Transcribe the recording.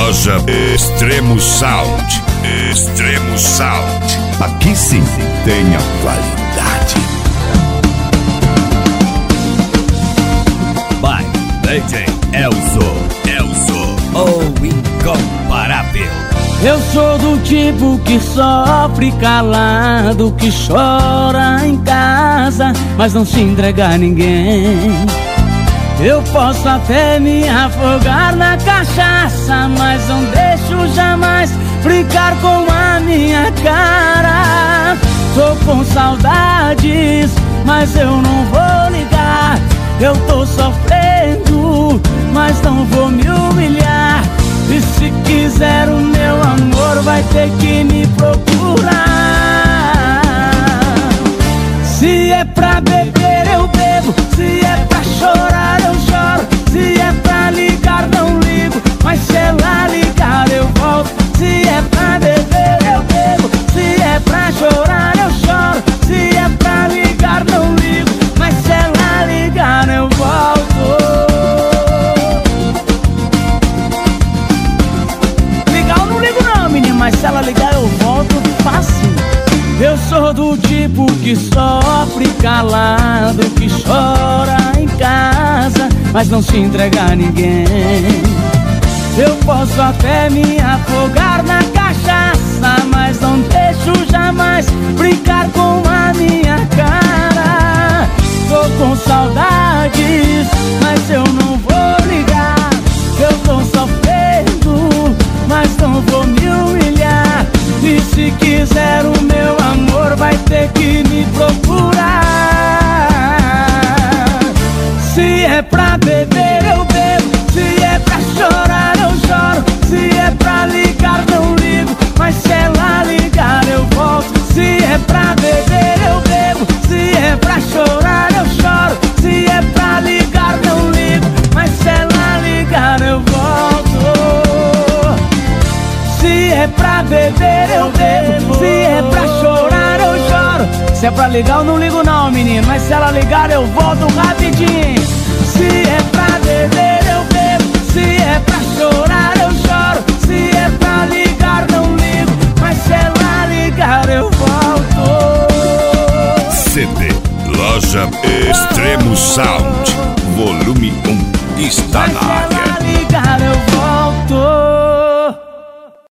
Loja Extremo Sound. Extremo Sound. Aqui sim tem a qualidade. By DJ Elzo, o incomparável. Eu sou do tipo que sofre calado, que chora em casa, mas não se entrega a ninguém. Eu posso até me afogar na cachaça, mas não deixo jamais brincar com a minha cara. Tô com saudades, mas eu não vou ligar. Eu tô sofrendo, mas não vou me humilhar. E se quiser o meu amor, vai ter que me procurar. Se é pra beber, eu bebo. Se é pra chorar, eu choro. Se é pra ligar, não ligo. Mas se ela ligar, eu volto. Se é pra beber, eu bebo. Se é pra chorar, eu choro. Se é pra ligar, não ligo. Mas se ela ligar, eu volto. Mas se ela ligar eu volto fácil. Eu sou do tipo que sofre calado, que chora em casa, mas não se entrega a ninguém. Eu posso até me afogar na cachaça, mas não deixo jamais brincar com a minha cara. Tô com saudades, mas eu não vou ligar. Eu tô sofrendo, mas não vou me humilhar. E se quiser o meu amor, vai ter que me procurar. Se é pra beber, eu bebo. Se é pra chorar, eu choro. Se é pra ligar, não ligo. Mas se ela ligar, eu volto. Se é pra beber, eu bebo. Se é pra chorar, eu choro. Se é pra ligar, não ligo. Mas se ela ligar, eu volto. Se é pra beber, eu bebo. Se é pra chorar, eu choro. Se é pra ligar, eu não ligo não, menino. Mas se ela ligar, eu volto rapidinho. Se é pra beber, eu bebo. Se é pra chorar, eu choro. Se é pra ligar, não ligo. Mas se ela ligar, eu volto. CD Loja Extremo Sound, volume 1, está na área. Se ela ligar, eu volto.